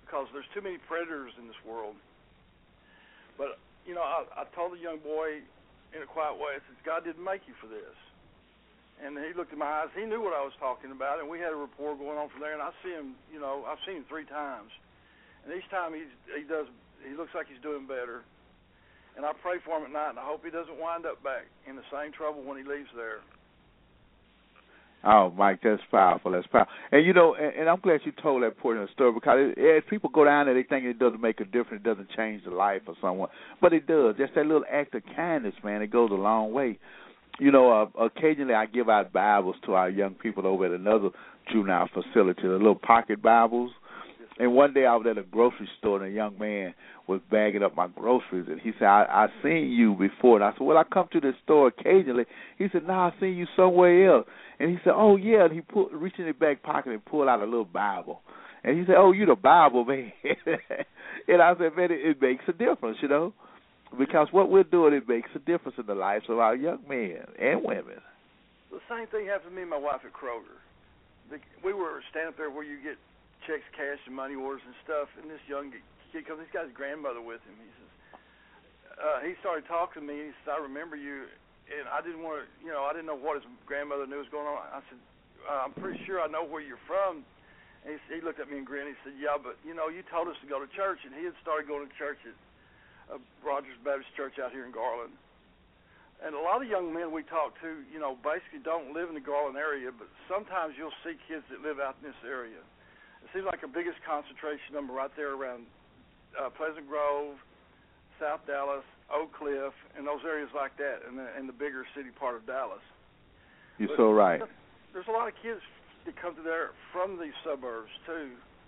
because there's too many predators in this world. But, you know, I told the young boy in a quiet way, I said, God didn't make you for this. And he looked in my eyes. He knew what I was talking about, and we had a rapport going on from there. And I see him, you know, I've seen him 3 times. And each time he looks like he's doing better. And I pray for him at night, and I hope he doesn't wind up back in the same trouble when he leaves there. Oh, Mike, that's powerful. That's powerful. And, you know, and I'm glad you told that portion of the story, because as people go down there, they think it doesn't make a difference, it doesn't change the life of someone. But it does. Just that little act of kindness, man, it goes a long way. You know, occasionally I give out Bibles to our young people over at another juvenile facility, the little pocket Bibles. And one day I was at a grocery store, and a young man was bagging up my groceries, and he said, I seen you before. And I said, well, I come to this store occasionally. He said, no, I seen you somewhere else. And he said, oh, yeah. And he reached in his back pocket and pulled out a little Bible. And he said, oh, you the Bible, man. And I said, man, it makes a difference, you know, because what we're doing, it makes a difference in the lives of our young men and women. The same thing happened to me and my wife at Kroger. We were standing up there where you get checks, cash, and money orders and stuff, and this young kid comes. He's got his grandmother with him. He says, he started talking to me. He says, I remember you, and I didn't want to, you know, I didn't know what his grandmother knew was going on. I said, I'm pretty sure I know where you're from. And he looked at me and grinned. He said, yeah, but, you know, you told us to go to church, and he had started going to church at Rogers Baptist Church out here in Garland. And a lot of young men we talk to, you know, basically don't live in the Garland area, but sometimes you'll see kids that live out in this area. It seems like the biggest concentration number right there around Pleasant Grove, South Dallas, Oak Cliff, and those areas like that, and the bigger city part of Dallas. You're so right. There's a lot of kids that come to there from these suburbs, too,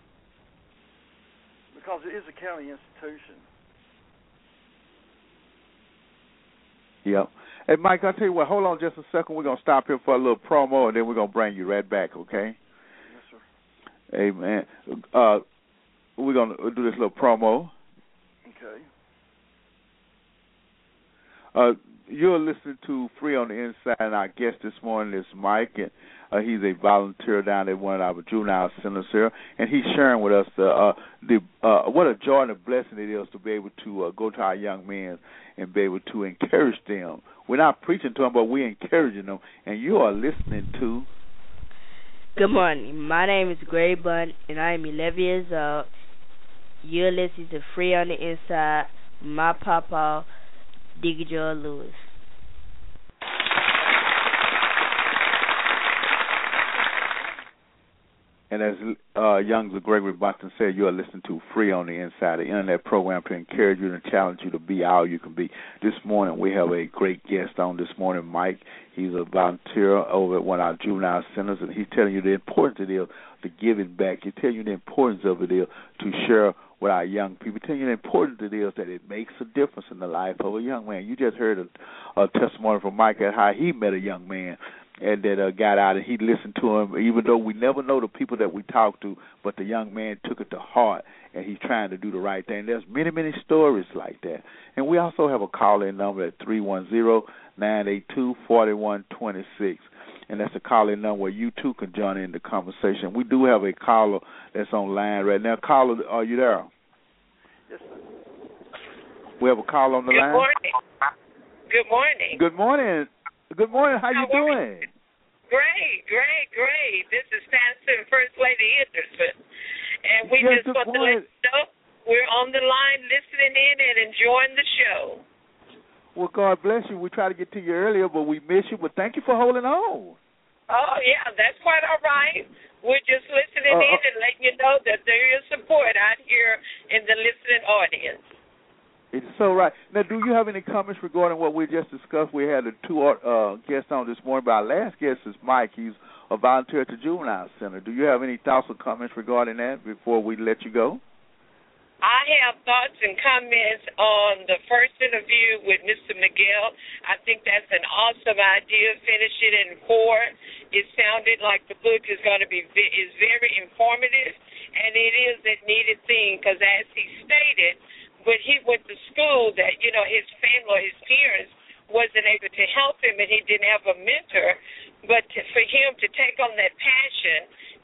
because it is a county institution. Yep. Hey, Mike, I'll tell you what, hold on just a second. We're going to stop here for a little promo, and then we're going to bring you right back, okay? Amen. We're going to do this little promo. Okay. You're listening to Free on the Inside, and our guest this morning is Mike, and he's a volunteer down at one of our juvenile centers here, and he's sharing with us what a joy and a blessing it is to be able to go to our young men and be able to encourage them. We're not preaching to them, but we're encouraging them, and you are listening to... Good morning. My name is Gray Bunn, and I am 11 years old. You're listening to Free on the Inside. My papa, Diggy Joe Lewis. And as young Gregory Bunton said, you are listening to Free on the Inside, the internet program to encourage you and challenge you to be all you can be. This morning we have a great guest on this morning, Mike. He's a volunteer over at one of our juvenile centers, and he's telling you the importance it is to give it back. He's telling you the importance of it is to share with our young people. He's telling you the importance it is that it makes a difference in the life of a young man. You just heard a testimony from Mike at how he met a young man and that got out, and he listened to him, even though we never know the people that we talk to, but the young man took it to heart, and he's trying to do the right thing. There's many, many stories like that. And we also have a call-in number at 310-982-4126, and that's a call-in number where you, too, can join in the conversation. We do have a caller that's online right now. Caller, are you there? Yes, sir. We have a call on the line? Good morning. Good morning. Good morning. How you doing? Great. This is Pastor and First Lady Henderson. And we just want to let you know we're on the line listening in and enjoying the show. Well, God bless you. We tried to get to you earlier, but we missed you. But thank you for holding on. Oh, yeah, that's quite all right. We're just listening in and letting you know that there is support out here in the listening audience. It's so right. Now, do you have any comments regarding what we just discussed? We had the two guests on this morning, but our last guest is Mike. He's a volunteer at the Juvenile Center. Do you have any thoughts or comments regarding that before we let you go? I have thoughts and comments on the first interview with Mr. Miguel. I think that's an awesome idea. Finish it in 4. It sounded like the book is going to be very informative, and it is a needed thing because, as he stated, when he went to school, that his family or his parents wasn't able to help him, and he didn't have a mentor. But for him to take on that passion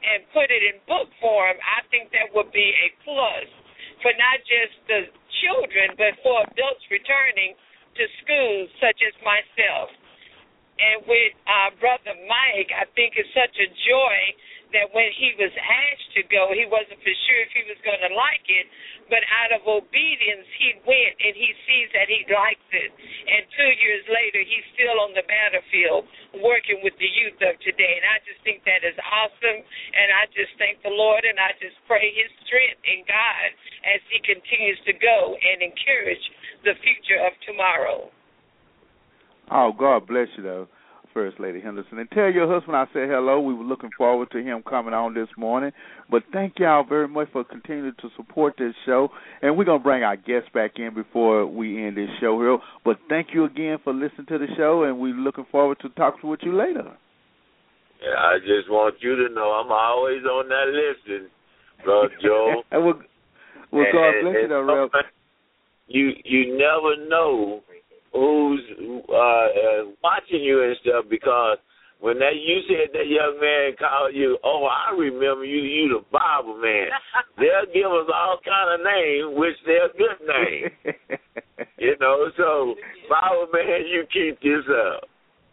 and put it in book form, I think that would be a plus for not just the children, but for adults returning to schools such as myself. And with Brother Mike, I think it's such a joy that when he was asked to go, he wasn't for sure if he was going to like it, but out of obedience, he went, and he sees that he likes it. And 2 years later, he's still on the battlefield working with the youth of today. And I just think that is awesome, and I just thank the Lord, and I just pray his strength in God as he continues to go and encourage the future of tomorrow. Oh, God bless you, though, First Lady Henderson. And tell your husband I said hello. We were looking forward to him coming on this morning. But thank y'all very much for continuing to support this show. And we're going to bring our guests back in before we end this show here. But thank you again for listening to the show, and we're looking forward to talking with you later. Yeah, I just want you to know I'm always on that list, Brother Joe. well, God bless you, though, Rev. You never know who's watching you and stuff, because when you said that young man called you, oh, I remember you the Bible man. They'll give us all kind of names, which they're good names. So Bible man, you keep this up.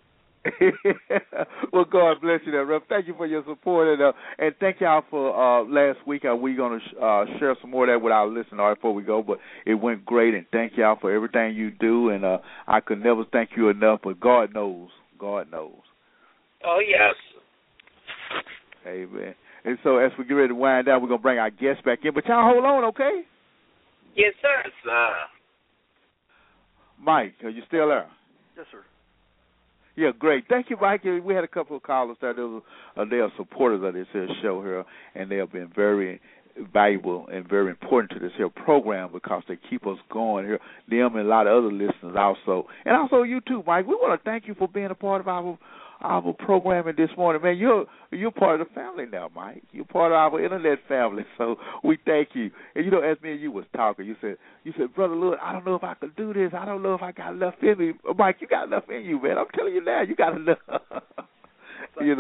Well, God bless you, there, Rev. Thank you for your support, and thank y'all for last week. We're going to share some more of that with our listeners before we go, but it went great, and thank y'all for everything you do, and I could never thank you enough, but God knows. God knows. Oh, yes. Amen. And so as we get ready to wind down, we're going to bring our guests back in, but y'all hold on, okay? Yes, sir. Yes, sir. Mike, are you still there? Yes, sir. Yeah, great. Thank you, Mike. We had a couple of callers there. They are supporters of this here show here, and they have been very valuable and very important to this here program because they keep us going here. Them and a lot of other listeners also. And also you too, Mike. We want to thank you for being a part of our programming this morning. Man, you're part of the family now, Mike. You're part of our internet family, so we thank you. And as me and you was talking, you said, Brother Lewis, I don't know if I could do this. I don't know if I got enough in me. Mike, you got enough in you, man. I'm telling you now, you got enough. You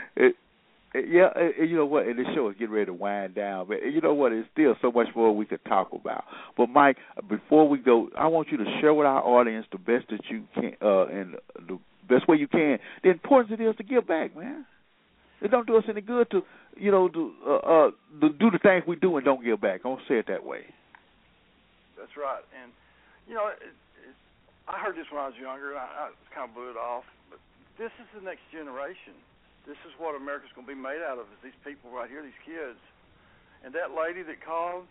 know what? And this show is getting ready to wind down. But you know what? There's still so much more we could talk about. But Mike, before we go, I want you to share with our audience the best that you can, and the best way you can, the importance it is to give back, man. It don't do us any good to do the things we do and don't give back. I don't say it that way. That's right. And I heard this when I was younger, and I kind of blew it off. But this is the next generation. This is what America's going to be made out of, is these people right here, these kids. And that lady that called,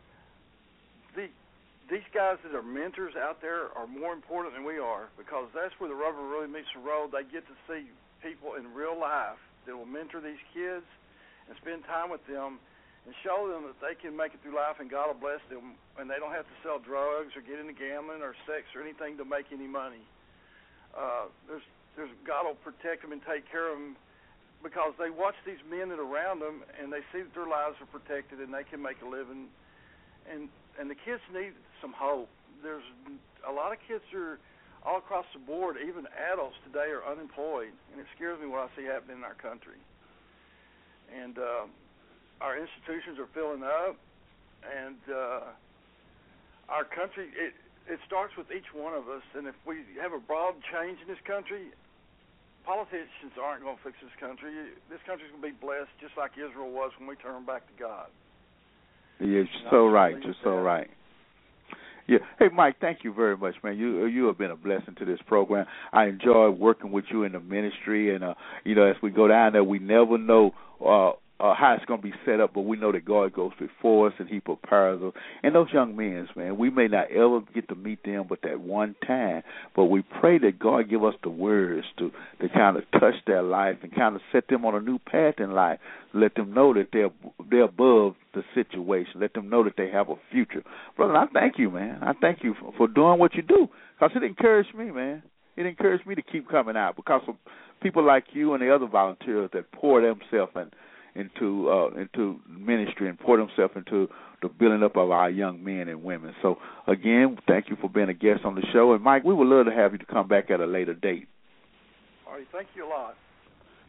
these guys that are mentors out there are more important than we are, because that's where the rubber really meets the road. They get to see people in real life that will mentor these kids and spend time with them and show them that they can make it through life and God will bless them, and they don't have to sell drugs or get into gambling or sex or anything to make any money. There's God will protect them and take care of them, because they watch these men that are around them and they see that their lives are protected and they can make a living. And the kids need some hope. There's a lot of kids are all across the board, even adults today, are unemployed, and it scares me what I see happening in our country. And our institutions are filling up, and our country, it starts with each one of us. And if we have a broad change in this country, politicians aren't going to fix this country. This country's going to be blessed just like Israel was when we turn back to God. You're so right. You're so right. Yeah. Hey, Mike, thank you very much, man. You have been a blessing to this program. I enjoy working with you in the ministry, and as we go down there, we never know how it's going to be set up, but we know that God goes before us and He prepares us. And those young men, man, we may not ever get to meet them but that one time, but we pray that God give us the words to kind of touch their life and kind of set them on a new path in life. Let them know that they're above the situation. Let them know that they have a future. Brother, I thank you, man. I thank you for doing what you do, because it encouraged me, man. It encouraged me to keep coming out because of people like you and the other volunteers that pour themselves into ministry and pour themselves into the building up of our young men and women. So, again, thank you for being a guest on the show. And, Mike, we would love to have you to come back at a later date. All right, thank you a lot.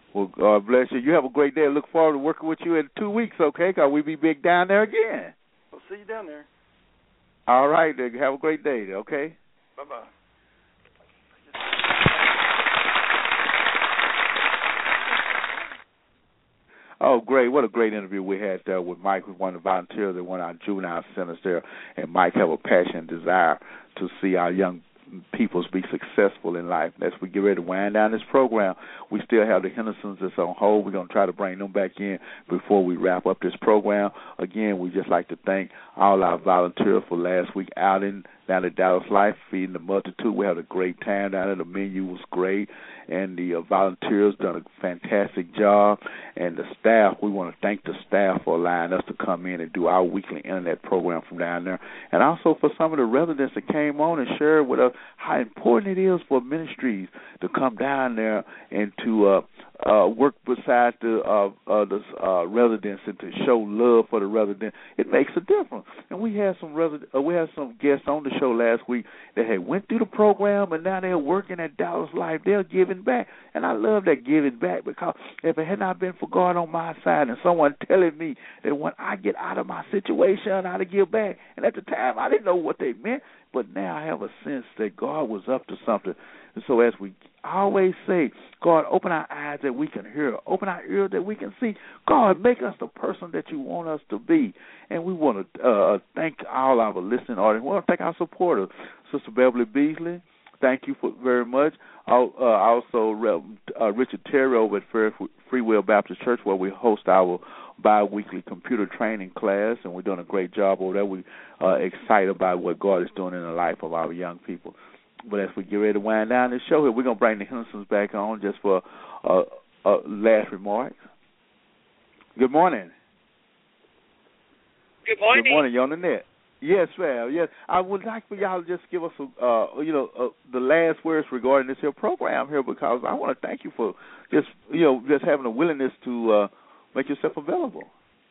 Well, God bless you. You have a great day. I look forward to working with you in 2 weeks, okay? Because we'll be big down there again. We'll see you down there. All right, then. Have a great day, okay? Bye-bye. Oh, great. What a great interview we had there with Mike, who's one of the volunteers at one of our juvenile centers there. And Mike have a passion and desire to see our young peoples be successful in life. As we get ready to wind down this program, we still have the Hendersons that's on hold. We're going to try to bring them back in before we wrap up this program. Again, we just like to thank all our volunteers for last week outing down at Dallas Life, feeding the multitude. We had a great time down there. The menu was great, and the volunteers done a fantastic job. And the staff, we want to thank the staff for allowing us to come in and do our weekly internet program from down there. And also for some of the residents that came on and shared with us how important it is for ministries to come down there and to work beside the residents and to show love for the residents. It makes a difference. And we had some guests on the show last week that had went through the program and now they're working at Dallas Life. They're giving back, and I love that giving back, because if it had not been for God on my side and someone telling me that when I get out of my situation, how to give back, and at the time I didn't know what they meant, but now I have a sense that God was up to something. And so as we always say, God, open our eyes that we can hear, open our ears that we can see. God, make us the person that you want us to be. And we want to thank all our listening audience. We want to thank our supporters, Sister Beverly Beasley. Thank you very much. Also, Richard Terry over at Free Will Baptist Church, where we host our bi-weekly computer training class, and we're doing a great job over there. We're excited about what God is doing in the life of our young people. But as we get ready to wind down this show here, we're going to bring the Hendersons back on just for last remarks. Good morning. Good morning. Good morning. You're on the net. Yes, ma'am. Yes, I would like for y'all to just give us, the last words regarding this here program here, because I want to thank you for just having a willingness to make yourself available.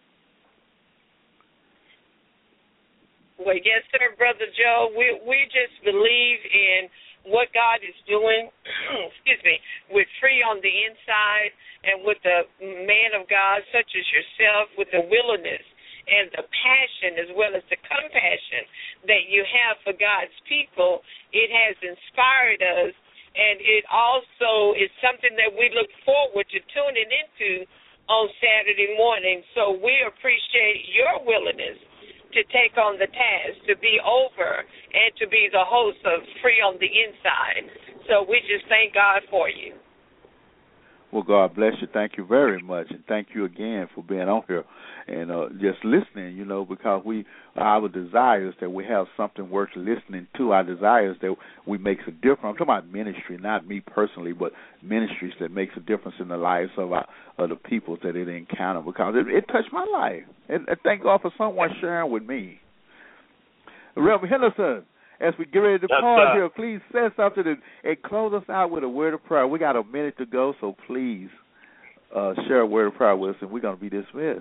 Well, yes, sir, Brother Joe. We just believe in what God is doing, excuse me, with Free on the Inside and with the man of God such as yourself, with the willingness and the passion as well as the compassion that you have for God's people. It has inspired us, and it also is something that we look forward to tuning into on Saturday morning. So we appreciate your willingness to take on the task, to be over, and to be the host of Free on the Inside. So we just thank God for you. Well, God bless you. Thank you very much, and thank you again for being on here and just listening, because our desire is that we have something worth listening to. Our desire is that we makes a difference. I'm talking about ministry, not me personally, but ministries that makes a difference in the lives of the people that it encounter, because it touched my life. And thank God for someone sharing with me. Reverend Henderson, as we get ready to pause here, please say something and close us out with a word of prayer. We got a minute to go, so please share a word of prayer with us, and we're going to be dismissed.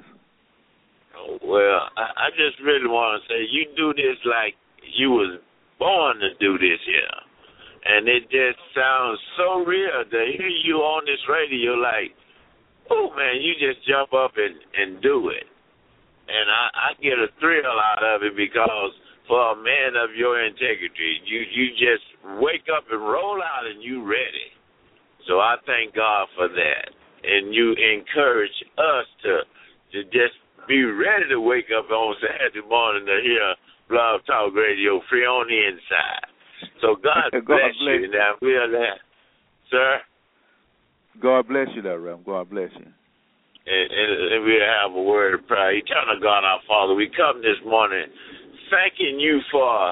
Well, I just really want to say you do this like you was born to do this here. And it just sounds so real to hear you on this radio like, oh, man, you just jump up and do it. And I get a thrill out of it, because for a man of your integrity, you just wake up and roll out and you ready. So I thank God for that. And you encourage us to just be ready to wake up on Saturday morning to hear Blog Talk Radio, Free on the Inside. So God bless you. Now we're there. Sir? God bless you there, Reverend. God bless you. And we'll have a word of prayer. Eternal God, our Father, we come this morning thanking you for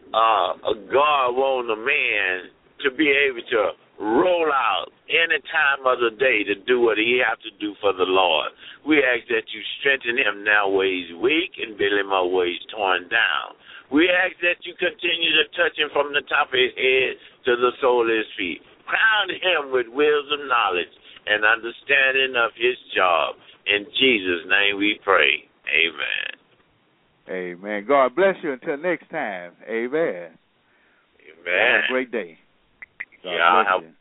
God wanting a man to be able to roll out any time of the day to do what he has to do for the Lord. We ask that you strengthen him now where he's weak and build him up where he's torn down. We ask that you continue to touch him from the top of his head to the sole of his feet. Crown him with wisdom, knowledge, and understanding of his job. In Jesus' name we pray. Amen. Amen. God bless you until next time. Amen. Amen. Have a great day. God bless you.